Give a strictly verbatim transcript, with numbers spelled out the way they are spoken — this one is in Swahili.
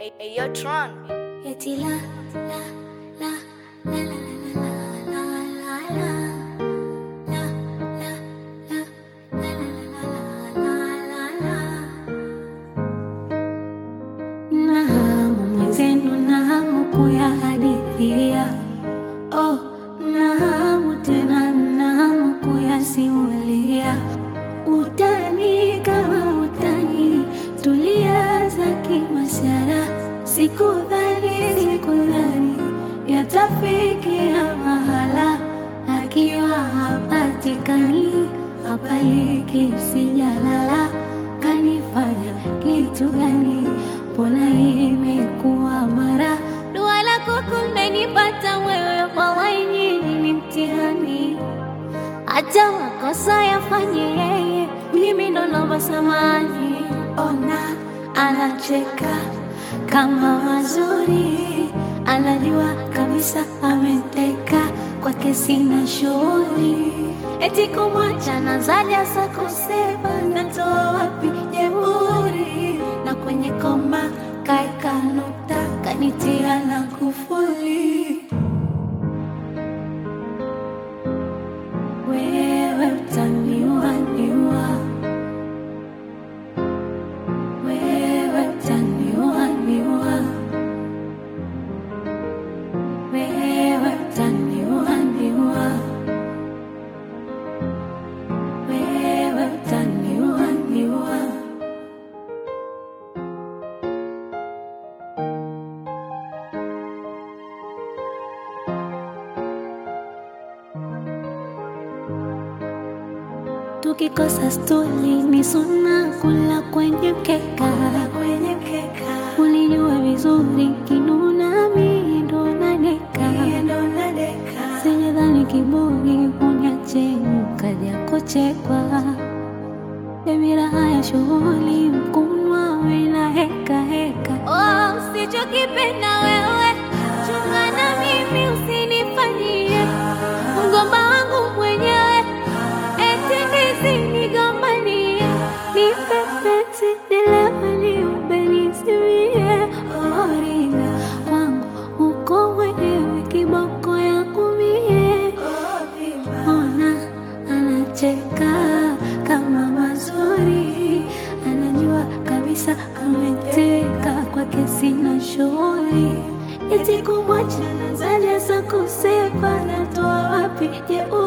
Hey, hey, yo, Tron. Eti la, la, la, la, la, la, la, la, la, la. La, la, la, la, la, la, la, la. Na hamu mwenzenu, na hamu kuyahadithia. Oh, na hamu tena, na hamu kuyasimulia. Utani kama utani, tulianza kimasyara. Sikudhani, sikudhani yatafikia mahala. Akiwa hapatikani, hapaliki sijalala. Kanifanya kitu gani? Mbona imekuwa mara? Dua lako kumenipata wewe, wallahi nyinyi ni mtihani. Acha makosa yafanye yeye, mimi ndo naomba samahani. Ona anacheka kama mazuri, anajua kabisa ameteka, kwake sina shughuli. Eti kumwacha nazaja sa kusema, natoa wapi jeuri? Na kwenye koma kaeka nukta, kanitia na kufuli. Wewe utaniua, niua. Wewe utaniua, niua. Wewe utaniua, niua. Wewe utaniua, niua. Tukikosa stuli ni suna, kula kwenye mkeka, kwenye mkeka. Ulijua vizuri kinuna, mimi ndo nadeka, ndo nadeka. Sijadhani kiburi uniache ukaja kuchekwa. Dhamira haya shughuli mkunwa wena heka heka. Oh, usichokipenda wewe chunga na mimi, usinifanyie mgomba wangu mwenyewe. Nigombanie, nipepete, nilewe, ubenisimie. Orina kwangu uko wewe, kiboko yangu mie. Ona anacheka kama mazuri, anajua kabisa ameteka, kwake sina shughuli. Eti kumwacha nazaja sa kusema, natoa wapi jeuri?